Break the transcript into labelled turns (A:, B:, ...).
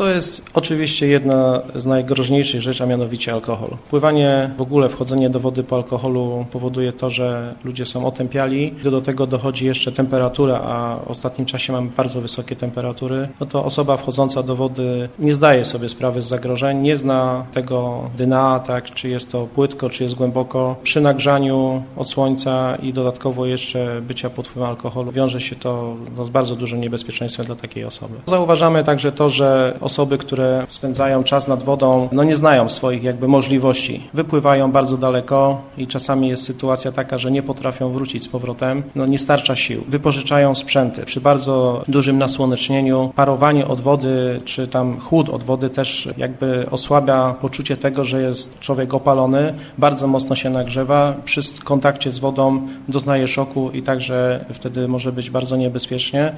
A: To jest oczywiście jedna z najgroźniejszych rzeczy, a mianowicie alkohol. Pływanie, w ogóle wchodzenie do wody po alkoholu powoduje to, że ludzie są otępiali. Gdy do tego dochodzi jeszcze temperatura, a w ostatnim czasie mamy bardzo wysokie temperatury, no to osoba wchodząca do wody nie zdaje sobie sprawy z zagrożeń, nie zna tego dna, tak, czy jest to płytko, czy jest głęboko. Przy nagrzaniu od słońca i dodatkowo jeszcze bycia pod wpływem alkoholu wiąże się to z bardzo dużym niebezpieczeństwem dla takiej osoby. Zauważamy także to, że osoby, które spędzają czas nad wodą, nie znają swoich możliwości. Wypływają bardzo daleko i czasami jest sytuacja taka, że nie potrafią wrócić z powrotem. Nie starcza sił. Wypożyczają sprzęty. Przy bardzo dużym nasłonecznieniu parowanie od wody, czy tam chłód od wody też osłabia poczucie tego, że jest człowiek opalony, bardzo mocno się nagrzewa. Przy kontakcie z wodą doznaje szoku i także wtedy może być bardzo niebezpiecznie.